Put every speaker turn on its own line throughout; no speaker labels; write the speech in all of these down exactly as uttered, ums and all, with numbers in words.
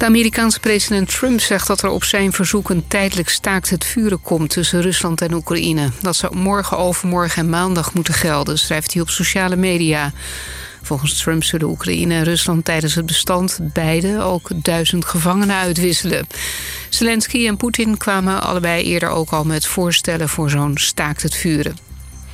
De Amerikaanse president Trump zegt dat er op zijn verzoek een tijdelijk staakt het vuren komt tussen Rusland en Oekraïne. Dat zou morgen, overmorgen en maandag moeten gelden, schrijft hij op sociale media. Volgens Trump zullen Oekraïne en Rusland tijdens het bestand beide ook duizend gevangenen uitwisselen. Zelensky en Poetin kwamen allebei eerder ook al met voorstellen voor zo'n staakt het vuren.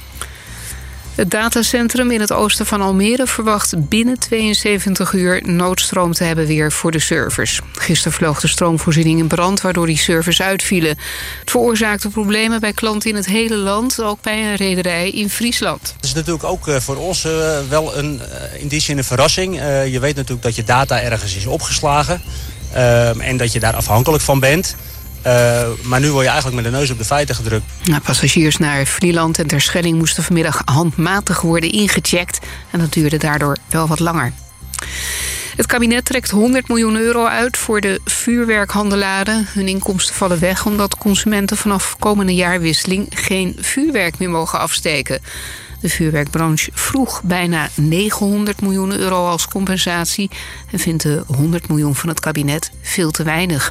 Het datacentrum in het oosten van Almere verwacht binnen tweeënzeventig uur noodstroom te hebben weer voor de servers. Gisteren vloog de stroomvoorziening in brand, waardoor die servers uitvielen. Het veroorzaakte problemen bij klanten in het hele land, ook bij een rederij in Friesland.
Het is natuurlijk ook voor ons wel een, in die zin een verrassing. Je weet natuurlijk dat je data ergens is opgeslagen en dat je daar afhankelijk van bent. Uh, maar nu word je eigenlijk met de neus op de feiten gedrukt.
Nou, passagiers naar Vlieland en Terschelling moesten vanmiddag handmatig worden ingecheckt. En dat duurde daardoor wel wat langer. Het kabinet trekt honderd miljoen euro uit voor de vuurwerkhandelaren. Hun inkomsten vallen weg omdat consumenten vanaf komende jaarwisseling geen vuurwerk meer mogen afsteken. De vuurwerkbranche vroeg bijna negenhonderd miljoen euro als compensatie en vindt de honderd miljoen van het kabinet veel te weinig.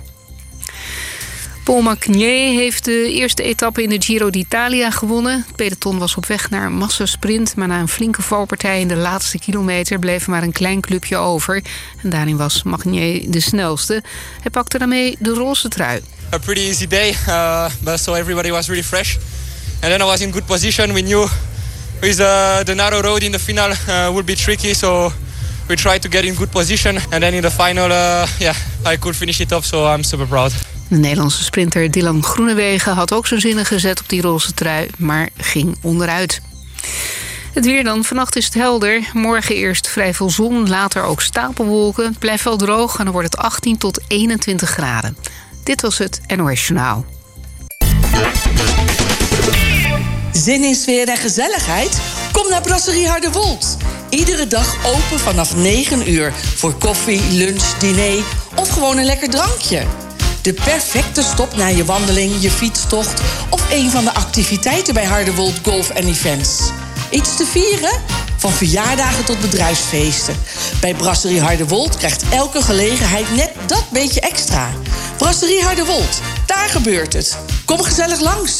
Paul Magnier heeft de eerste etappe in de Giro d'Italia gewonnen. Het peloton was op weg naar een massasprint, maar na een flinke valpartij in de laatste kilometer bleef er maar een klein clubje over. En daarin was Magnier de snelste. Hij pakte daarmee de roze trui.
A pretty easy day, uh, but so everybody was really fresh. And then I was in good position. We knew with uh, the narrow road in the final uh, would be tricky, so we tried to get in good position. And then in the final, uh, yeah, I could finish it off, so I'm super proud.
De Nederlandse sprinter Dylan Groenewegen had ook zijn zinnen gezet op die roze trui, maar ging onderuit. Het weer dan. Vannacht is het helder. Morgen eerst vrij veel zon, later ook stapelwolken. Het blijft wel droog en dan wordt het achttien tot eenentwintig graden. Dit was het N O S Journaal.
Zin in sfeer en gezelligheid? Kom naar Brasserie Harderwold. Iedere dag open vanaf negen uur voor koffie, lunch, diner of gewoon een lekker drankje. De perfecte stop na je wandeling, je fietstocht of een van de activiteiten bij Harderwold Golf en Events. Iets te vieren? Van verjaardagen tot bedrijfsfeesten. Bij Brasserie Harderwold krijgt elke gelegenheid net dat beetje extra. Brasserie Harderwold, daar gebeurt het. Kom gezellig langs.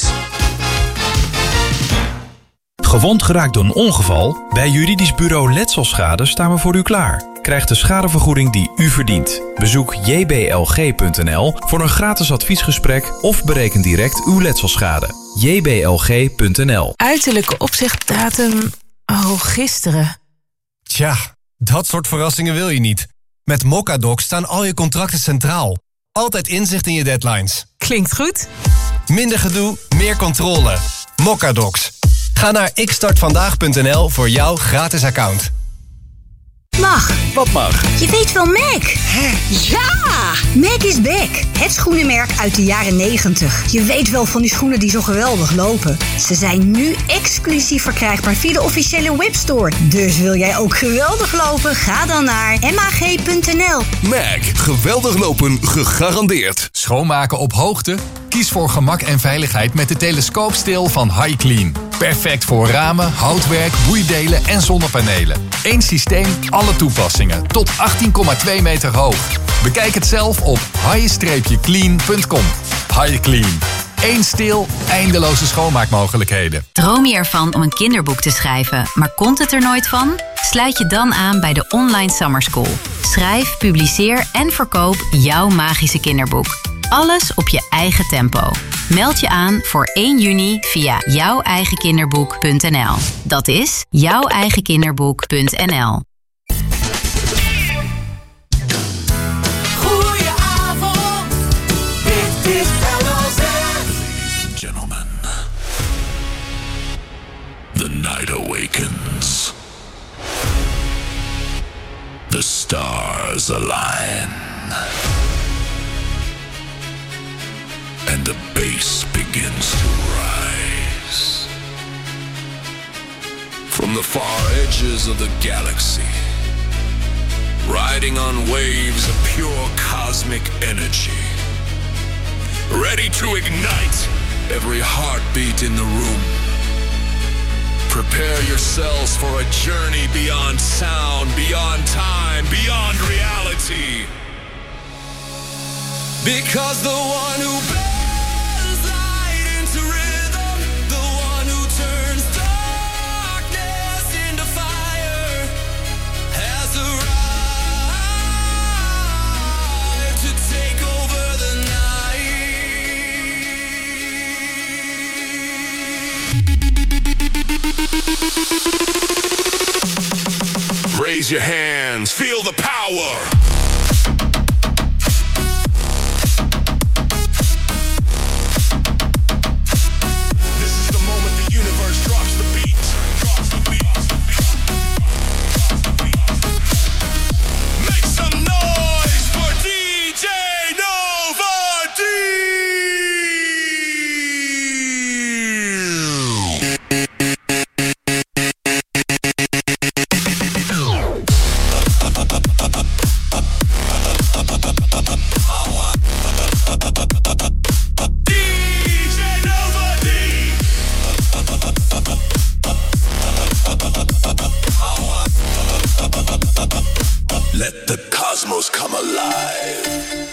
Gewond geraakt door een ongeval? Bij Juridisch Bureau Letselschade staan we voor u klaar. Krijg de schadevergoeding die u verdient. Bezoek j b l g punt n l voor een gratis adviesgesprek of bereken direct uw letselschade. j b l g punt n l.
Uiterlijke opzichtdatum... Oh, gisteren.
Tja, dat soort verrassingen wil je niet. Met Mocadoc staan al je contracten centraal. Altijd inzicht in je deadlines.
Klinkt goed.
Minder gedoe, meer controle. Mocadocs. Ga naar ik start vandaag punt n l voor jouw gratis account.
Mag.
Wat mag?
Je weet wel Mac.
Hè?
Ja! Mac is back. Het schoenenmerk uit de jaren negentig. Je weet wel van die schoenen die zo geweldig lopen. Ze zijn nu exclusief verkrijgbaar via de officiële webstore. Dus wil jij ook geweldig lopen? Ga dan naar m a g punt n l.
Mac. Geweldig lopen gegarandeerd.
Schoonmaken op hoogte? Kies voor gemak en veiligheid met de telescoopsteel van HiClean. Perfect voor ramen, houtwerk, boeidelen en zonnepanelen. Eén systeem, alle toepassingen. Tot achttien komma twee meter hoog. Bekijk het zelf op high clean punt com. HiClean. Eén steel, eindeloze schoonmaakmogelijkheden.
Droom je ervan om een kinderboek te schrijven, maar komt het er nooit van? Sluit je dan aan bij de Online Summer School. Schrijf, publiceer en verkoop jouw magische kinderboek. Alles op je eigen tempo. Meld je aan voor één juni via jouw eigen kinderboek punt n l. Dat is jouw eigen kinderboek punt n l.
Goedenavond, dit is L O Z.
Ladies and gentlemen, the night awakens. The stars align. And the bass begins to rise. From the far edges of the galaxy, riding on waves of pure cosmic energy, ready to ignite every heartbeat in the room. Prepare yourselves for a journey beyond sound, beyond time, beyond reality.
Because the one who bends light into rhythm, the one who turns darkness into fire, has arrived to take over the
night. Raise your hands, feel the power. Let the cosmos come alive.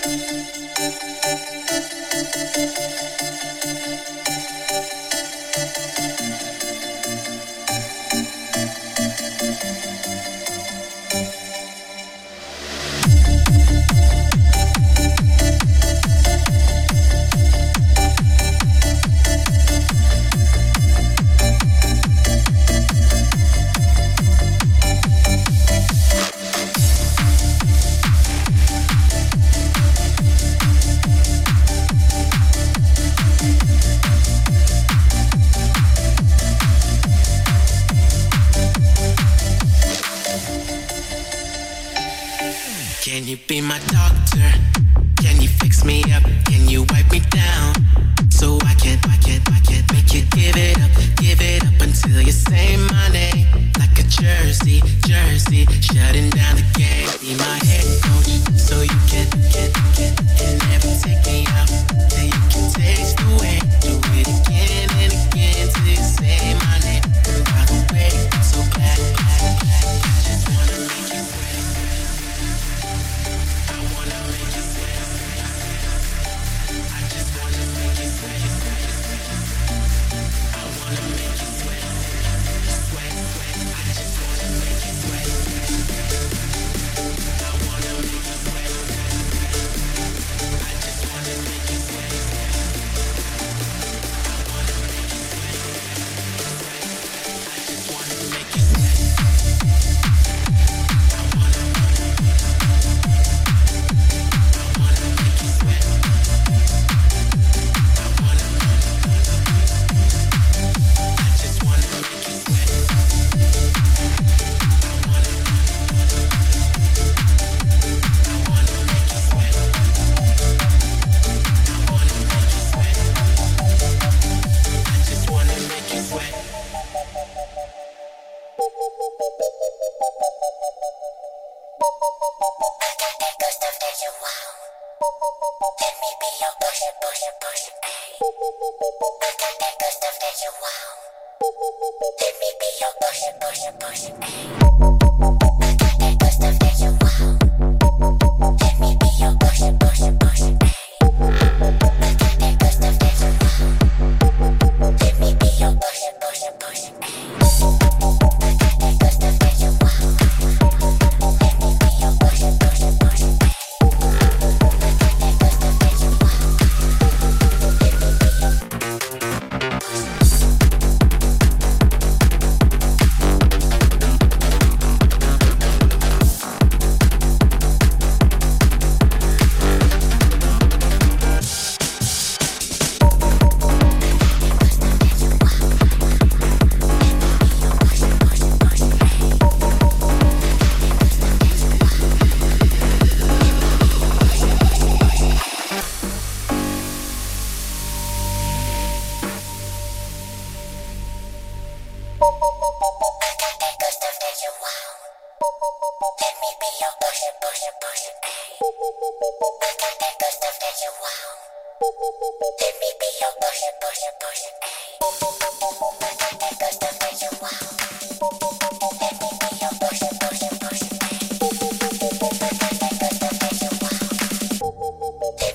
Can you be my doctor? Can you fix me up? Can you wipe me down? So I can, I can, I can make you give it up, give it up until you say my name. Like a jersey, jersey, shutting down the game. Be my head coach, so you can, can, can, and never take me out. Till you can taste the way. Do it again and again till you say my name. And by the way, I'm so glad, glad, glad. I just wanna make you sweat. I wanna make you sweat. I just wanna make you sweat. I wanna make you sweat. Sweat, sweat. I just wanna make you sweat. I wanna make you sweat. I just wanna make you sweat. I wanna make you sweat. I just wanna make you sweat. I wanna make you sweat.
Let me be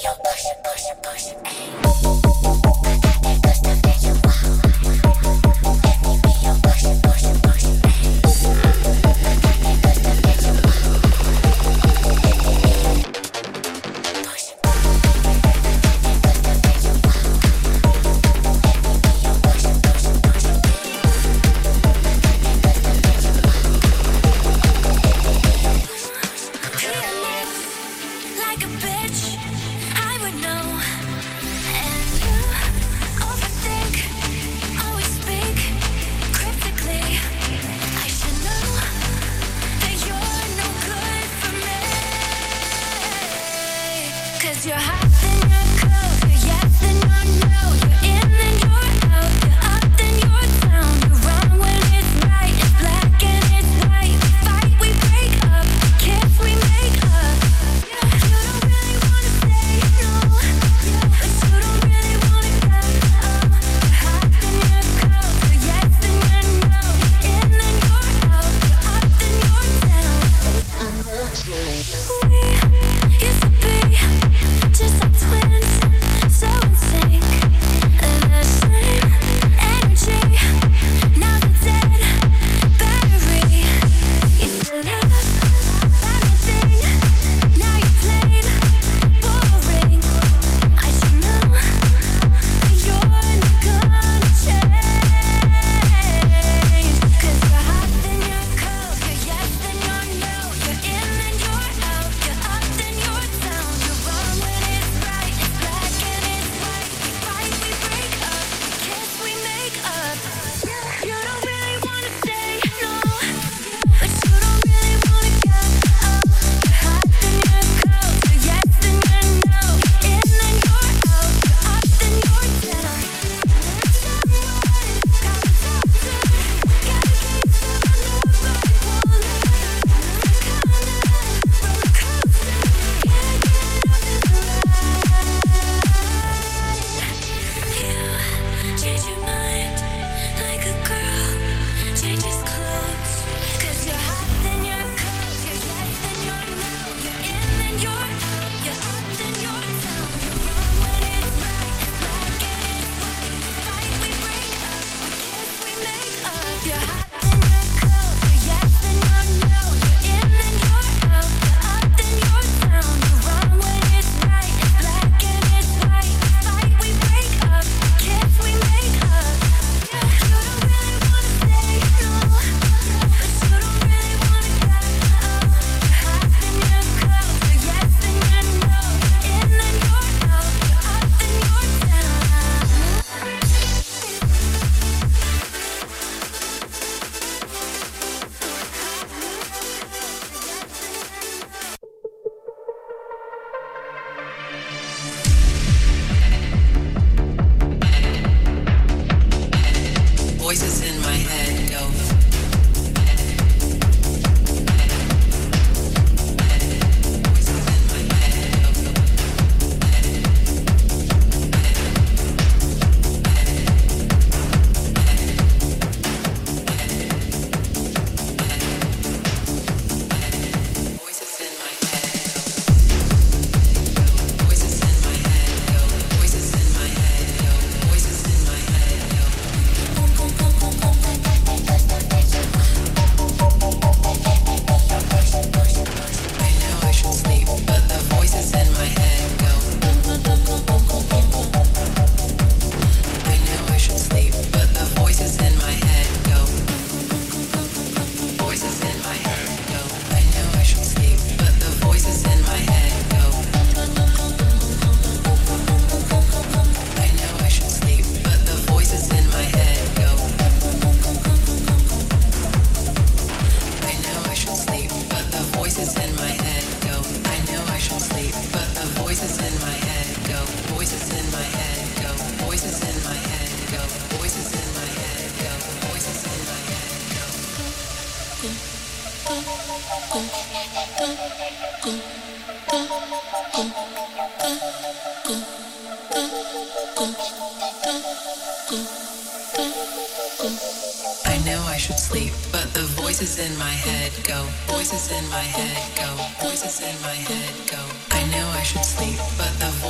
I know I should sleep, but the voices in my head go. Voices in my head go. Voices in my head go. I know I should sleep, but the voices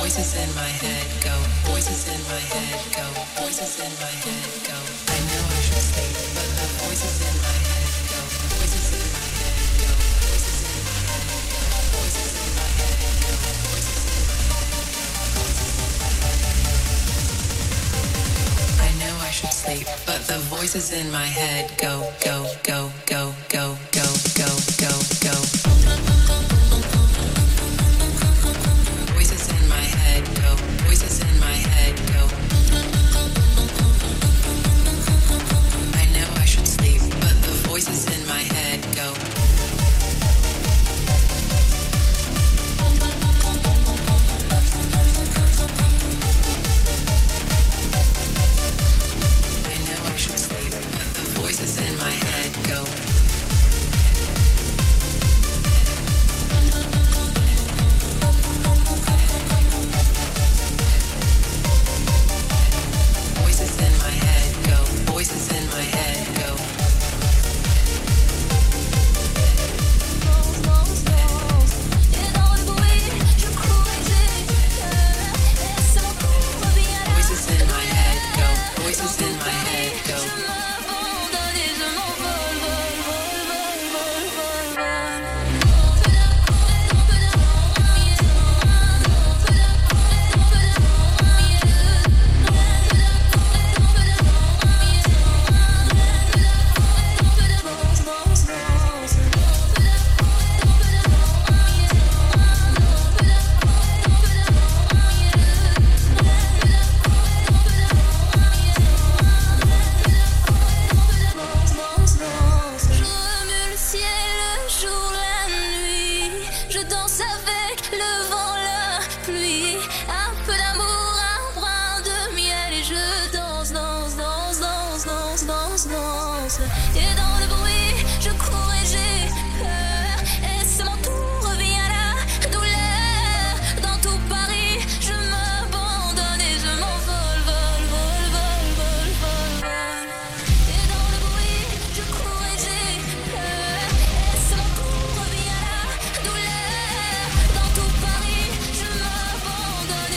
voices in my head go, voices in my head go, voices in my head go. I know I should sleep, but the voices in my head go, voices in my head go, voices in my head go, voices in my head go, voices in my head. I know I should sleep, but the voices in my head go, go, go, go, go, go, go, go, go. Voices in my head go, voices in my head go. I know I should sleep, but the voices in my head go. I know I should sleep, but the voices in my head go. Voices in my head go, voices in my head go. Voices in my head go, voices in my head go.
Abandonner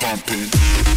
pumping.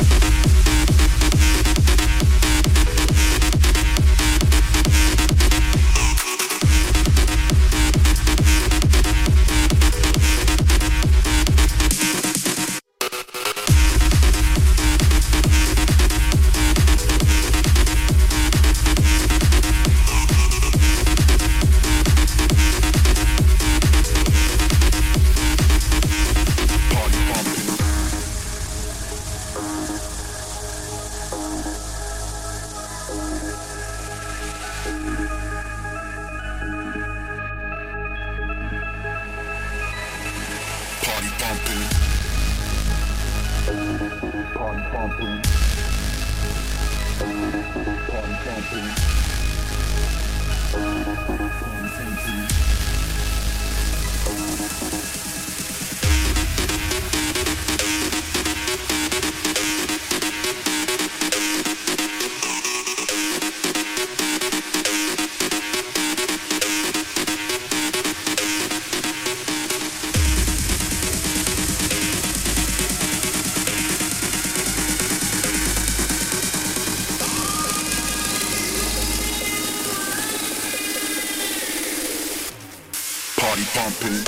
Party pumping.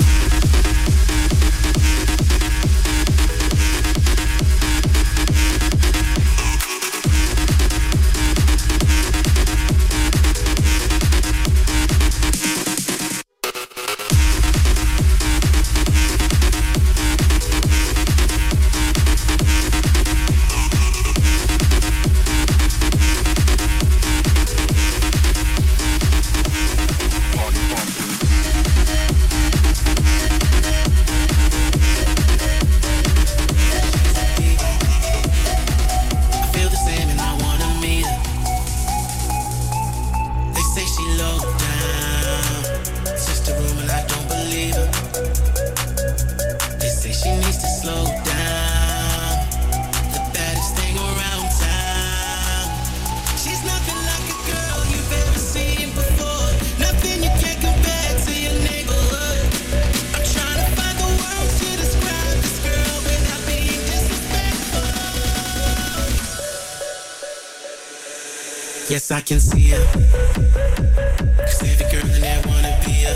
Yes, I can see her. 'Cause every girl in there wanna be her.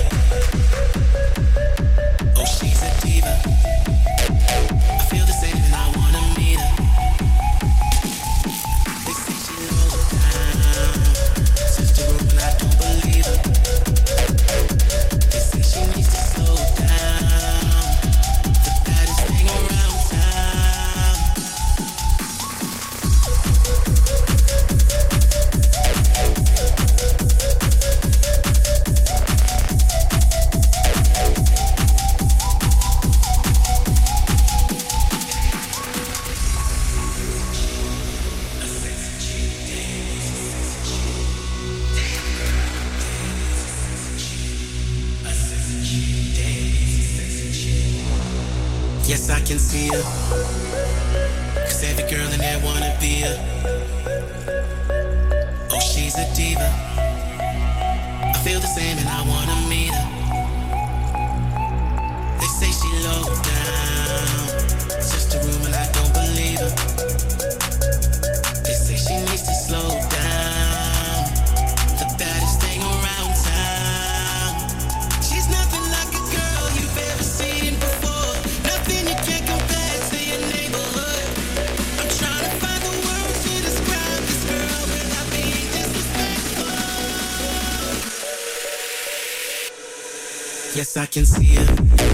Oh, she's a diva. I feel the same and I wanna meet her. They say she low down. Sister Ruth, and I don't believe her. They say she needs to slow down. The baddest thing around town. Yes, I can see her. 'Cause every girl in there wanna be her. Oh, she's a diva. I feel the same and I wanna meet her. They say she low down. Sister room and I don't believe her. They say she needs to slow down. The baddest thing around town. She's nothing like a girl you've ever seen before. Nothing you can compare to your neighborhood. I'm trying to find the words to describe this girl without being disrespectful. Yes, I can see her.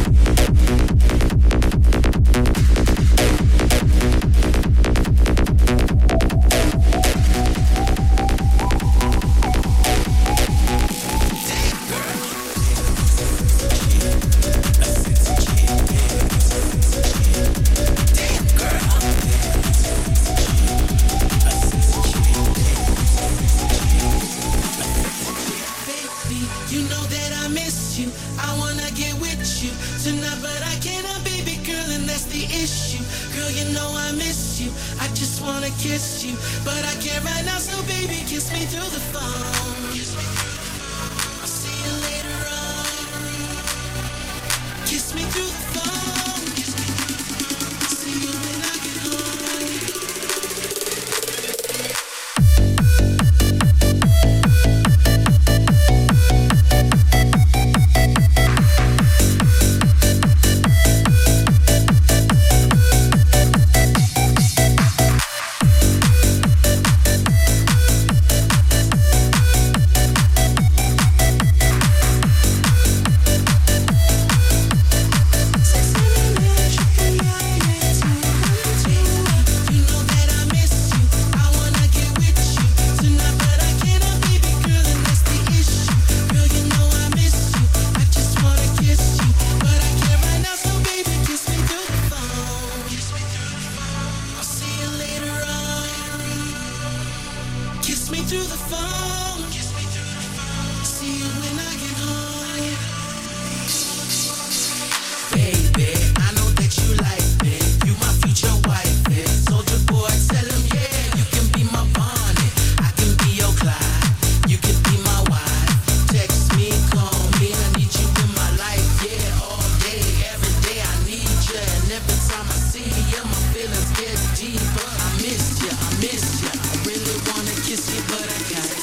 You know that I miss you. I wanna get with you tonight, but I cannot, baby girl, and that's the issue. Girl, you know I miss you. I just wanna kiss you, but I can't right now, so baby, kiss me through the phone. I'll see you later on. Kiss me through the phone. See you when I get home. me through the phone. See you when I get home. Baby, I know that you like me. You my future wife, yeah. Soldier boy, tell him, yeah. You can be my Bonnie, I can be your Clyde. You can be my wife. Text me, call me, I need you in my life, yeah. All day, every day I need you. And every time I see you, yeah, my feelings get deeper. I miss you, I miss you. I really wanna kiss you, but I gotta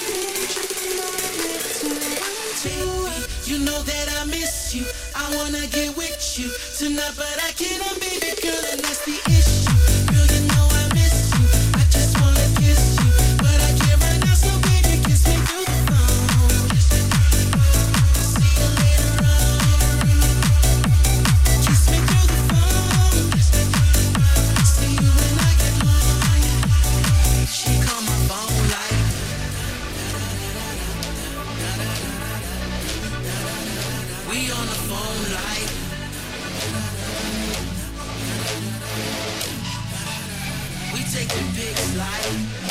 baby, you know that I miss you. I wanna get with you tonight, but I can't, baby girl, and that's the issue. Girl, you know I miss you. I just wanna kiss you, but I can't right now, so baby, kiss me through the phone. See you later on. Kiss me through the phone. See you when I get home. She call my phone like we on the phone like we taking pics like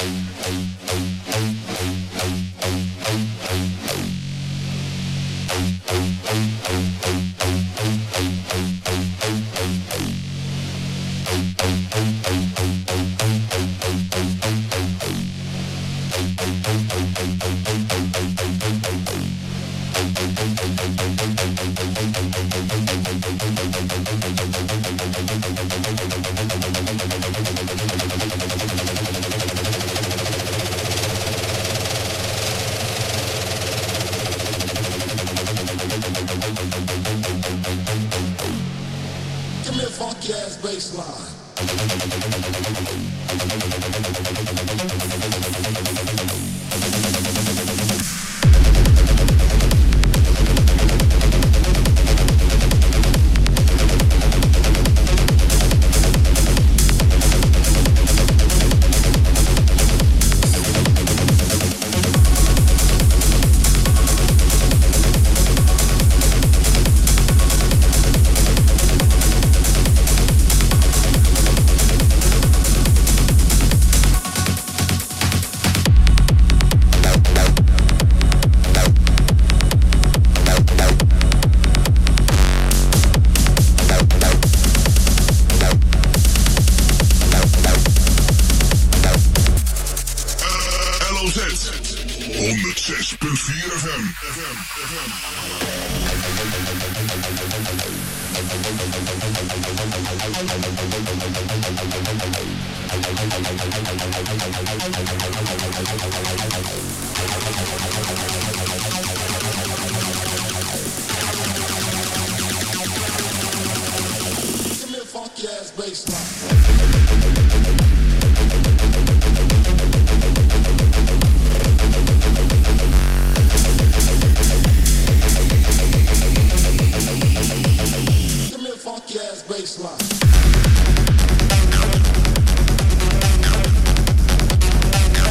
Give me a funky ass bass line.
honderdzes punt vier F M.
Give me a funky ass bass line. Funky ass bass line.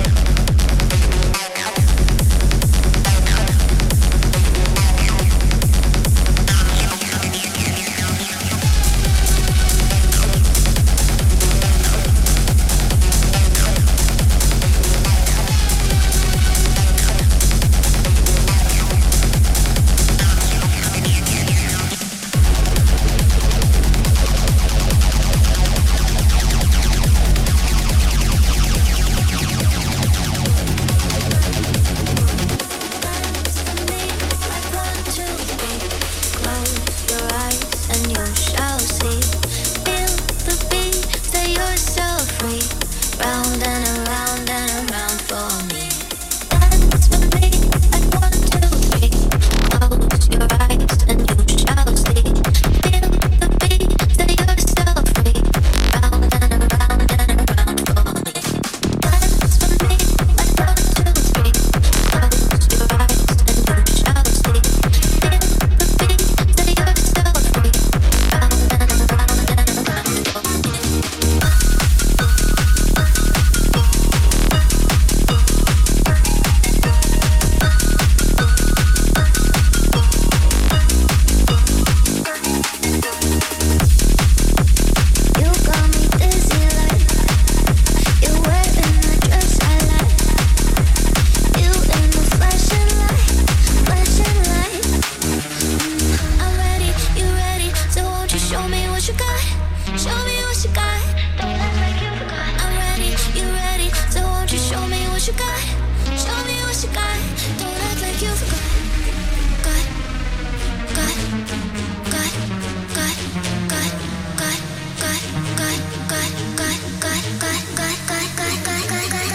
what you got. Show me what you got. Don't act like you forgot. Got, got, got, got, got, got, got, got, got, got, got, got, got, got, got, got, got, got,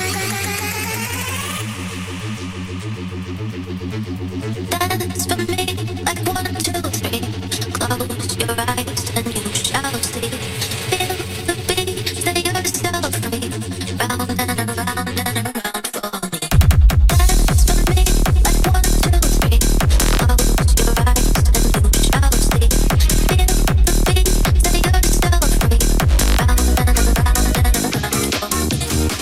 dance for me like one, two, three. Close your eyes and you shall see. Feel the beat, set yourself free. Round and around and around for me. Dance for me like one, two, three. Close your eyes and you shall see. Feel the beat, set yourself free. Round and around and around for me.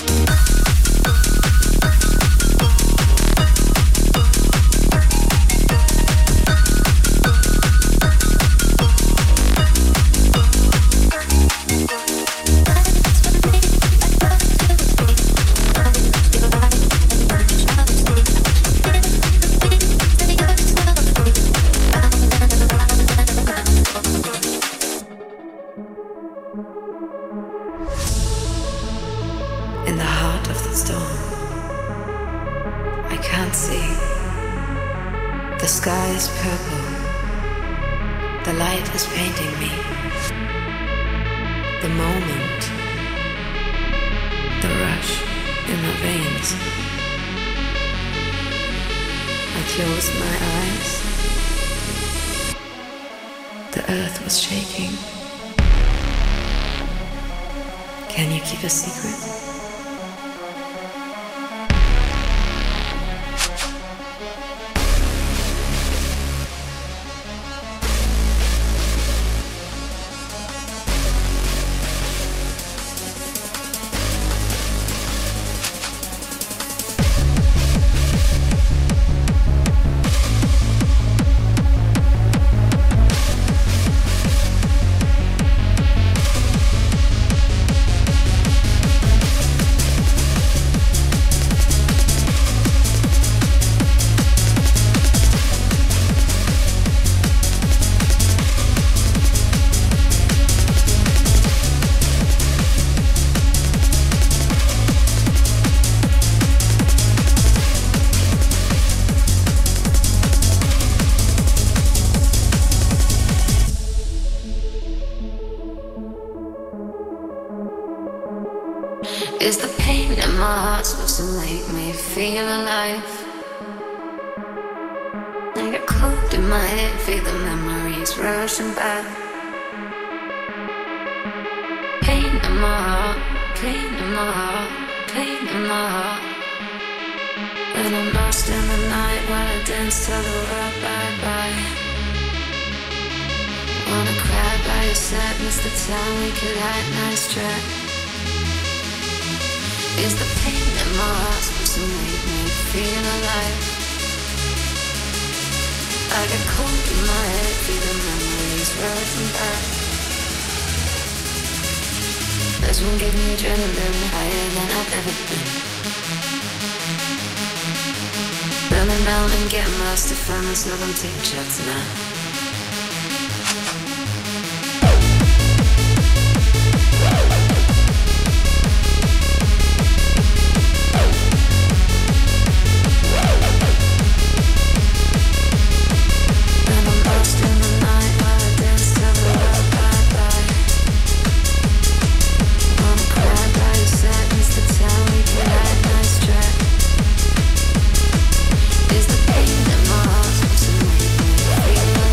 In the heart of the storm, I can't see. The sky is purple. The light is painting me. The moment, the rush in my veins. I closed my eyes. The earth was shaking. Can you keep a secret?
Is the pain in my heart supposed to make me feel alive? I get cold in my head, feel the memories rushing back. Pain in my heart, pain in my heart, pain in my heart. And I'm lost in the night while I dance till the world bye-bye. Wanna cry by your side, miss the time we could hide, nice track. Is the pain in my heart supposed to make me feel alive? I get cold in my head, feel the memories rushing back. This one gave me adrenaline, higher than I've ever been. Running down and getting lost to find myself, I'm taking shots now. Is the pain in my heart supposed to make me feel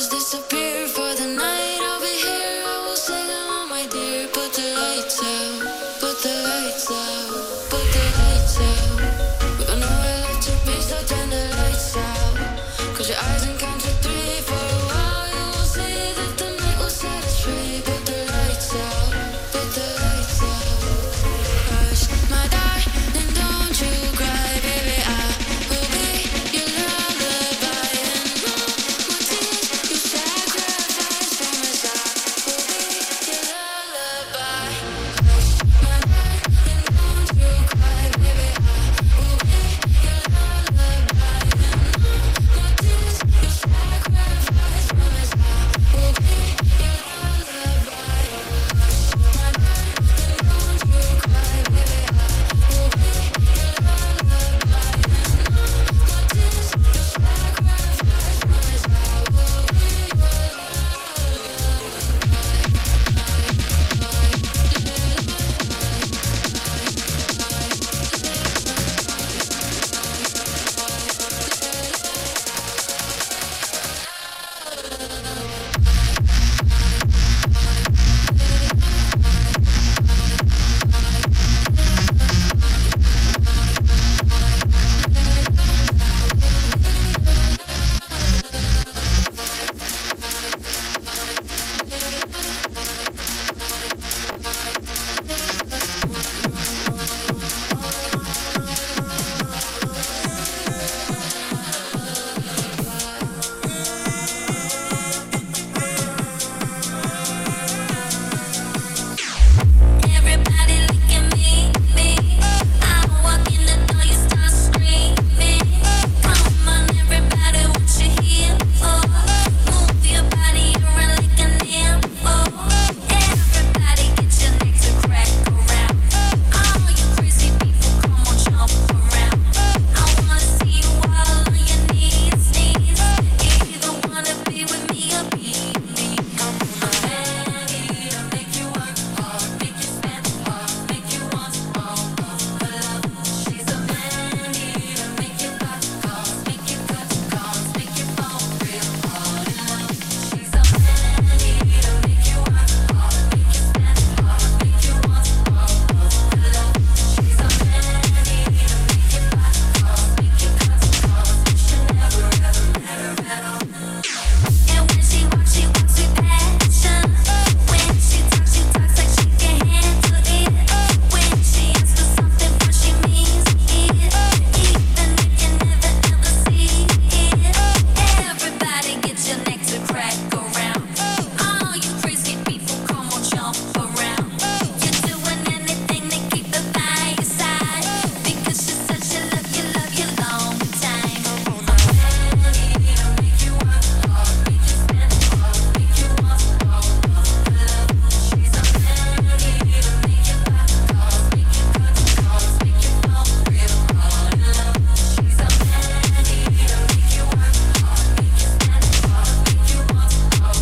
shadows disappear for the night. I'll be here, I will sing along, my dear. Put the lights out, put the lights out, put the lights out. We got nowhere left to be, so turn the lights out. Close your eyes and count to three. For a while you will see that the night will set us free. Put the lights out, put the lights out. Hush, my darling, don't you cry, baby. I will be your lullaby. And all my tears you sacrifice from us. I will be your lullaby. Hush, my darling, don't you cry, baby. I will be your lullaby. And all my tears you sacrifice from us. I will be your lullaby. Hush, my darling, don't you cry, baby. I will be your lullaby. And all my tears you sacrifice from us. I will be Everybody look at me, me. I walk in the door, you start screaming. Come on, everybody, what you here for? Move your body around like an info. Everybody, get your legs to crack around. All you crazy people, come on, jump around. I wanna see you all on your knees, knees. Either wanna be with me or be me. I'm ready to make you work hard, make you spend hard, make you want all of her love. She's a melody to make you cut calls, make you cut calls, make you fall real hard in love. She's a melody to make you work hard, make you spend hard, make you want all of her love. She's a melody to make you cut calls, make you cut calls. You should never ever met her at all. And when she walks, she walks with passion. When she talks, she talks like she can handle it. When she asks for something, what she means it. Even if you never ever see it. Everybody get your neck to crack around. All you crazy people, come on, jump around. You're doing anything to keep the fire side. Because she's such a love, you love you long time. I'm ready to make you work hard, make you spend hard, make you want all of her love. She's a melody to make you cut calls, make you cut calls, make you fall real hard in love. She's a melody to make you work hard, make you spend hard, make you want all of her love.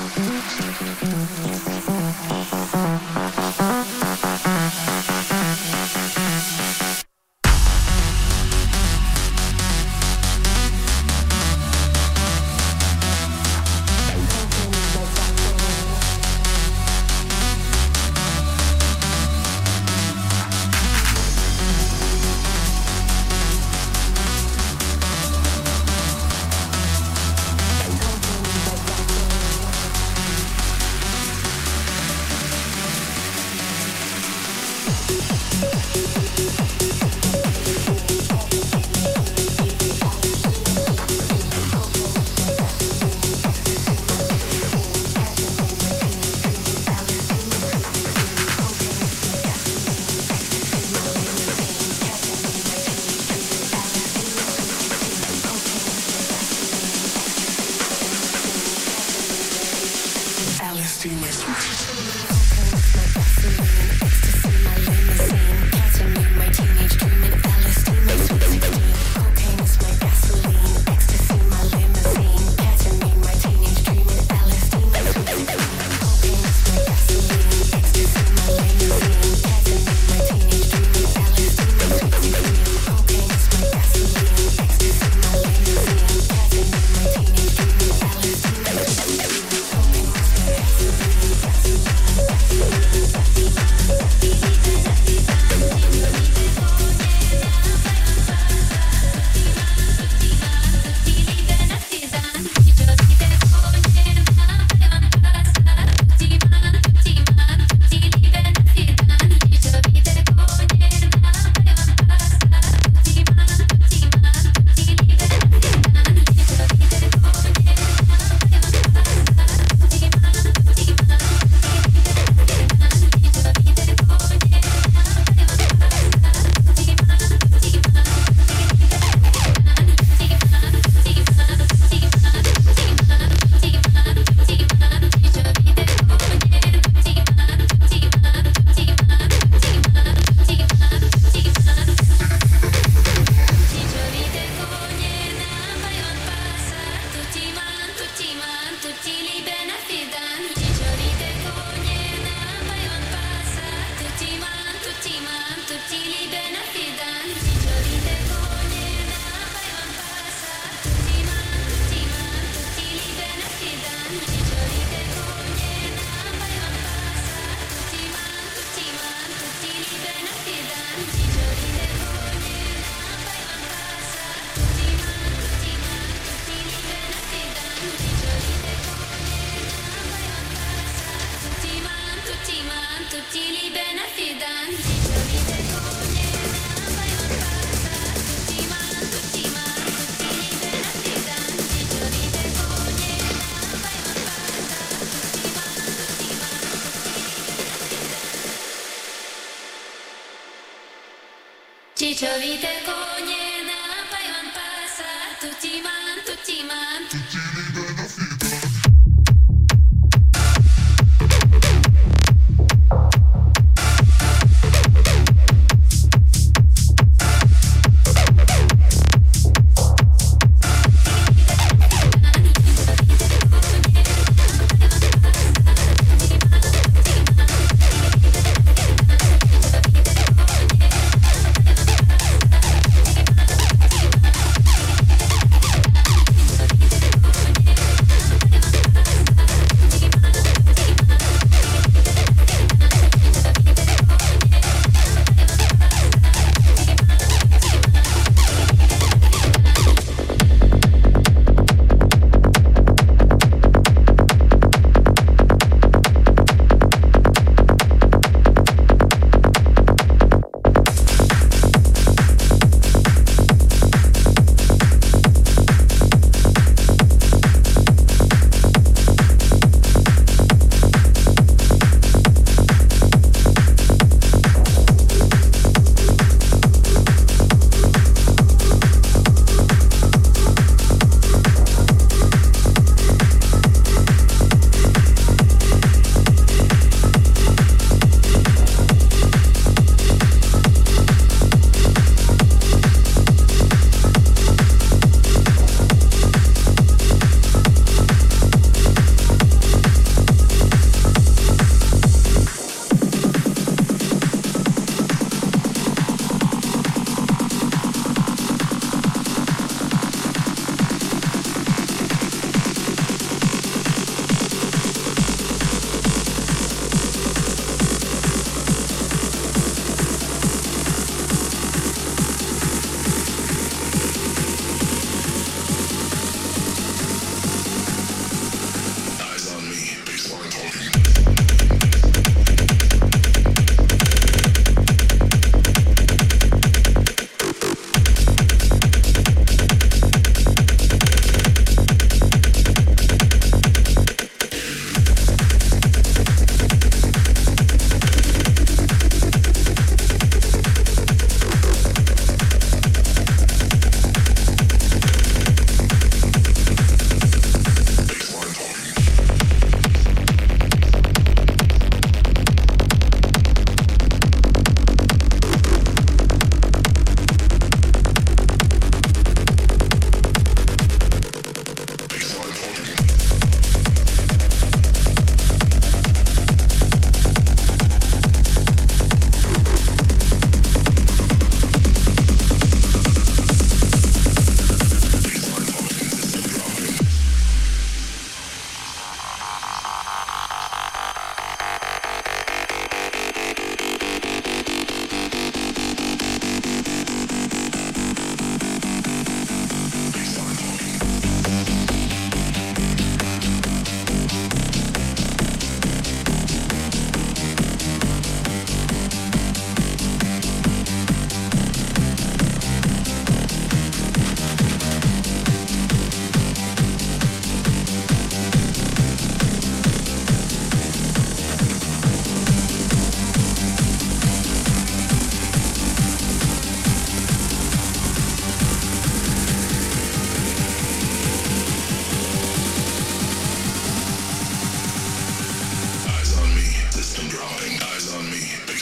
Cicciovite cogne na pajon pasa, tutti man, tutti man, tutti libera fida.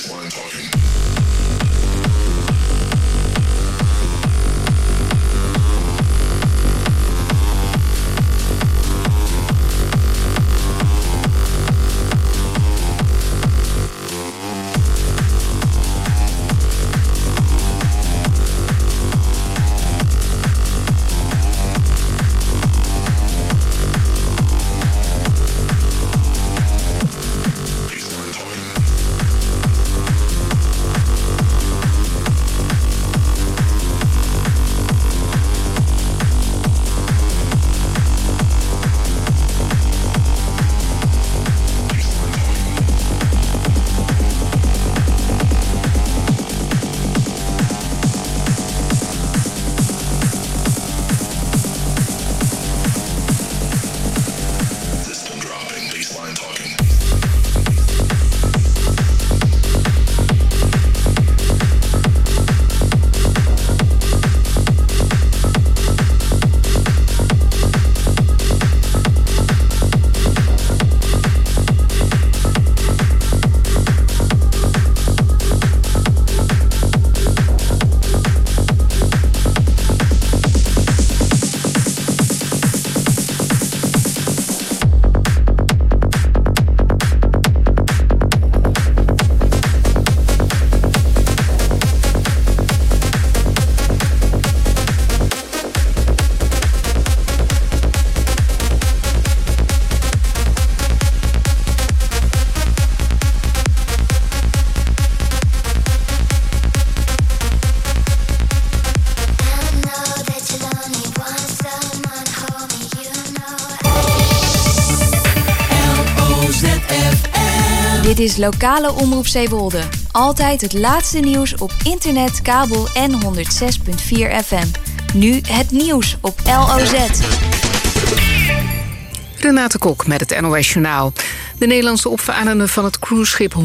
Dit is Lokale Omroep Zeewolde. Altijd het laatste nieuws op internet, kabel en honderd zes komma vier F M. Nu het nieuws op L O Z.
Renate Kok met het N O S Journaal. De Nederlandse opvarenden van het cruiseschip